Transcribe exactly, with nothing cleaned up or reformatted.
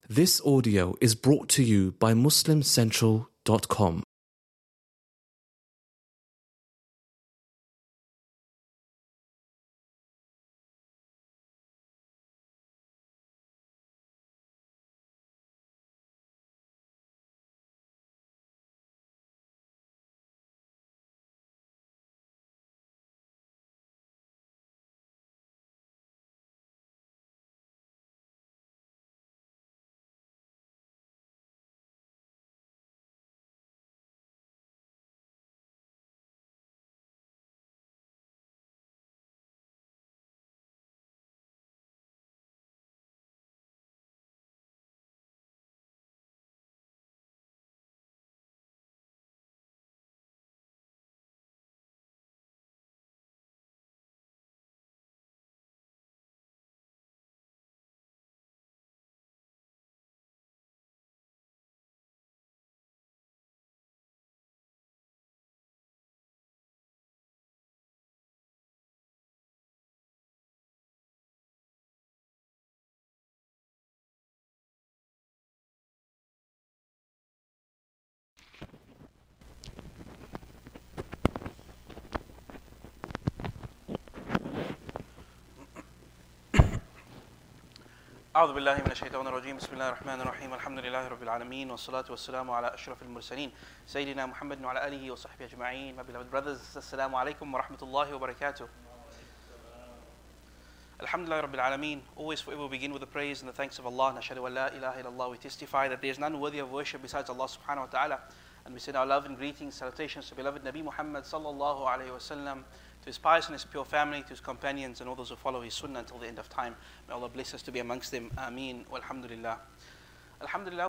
This audio is brought to you by muslim central dot com. أعوذ بالله من الشيطان الرجيم بسم الله الرحمن الرحيم الحمد لله رب العالمين والصلاة والسلام على أشرف المرسلين سيدنا محمد وعلى آله وصحبه أجمعين. My beloved brothers, Assalamu alaikum wa rahmatullahi wa barakatuh. Alhamdulillah Rabbil Alameen. Always forever we begin with the praise and the thanks of Allah. Nashhadu an la ilaha illallah. We testify that there is none worthy of worship besides Allah subhanahu wa ta'ala. And we send our love and greetings, salutations to beloved Nabi Muhammad sallallahu alayhi wa sallam, to his pious and his pure family, to his companions and all those who follow his sunnah until the end of time. May Allah bless us to be amongst them. Ameen. Walhamdulillah. Alhamdulillah.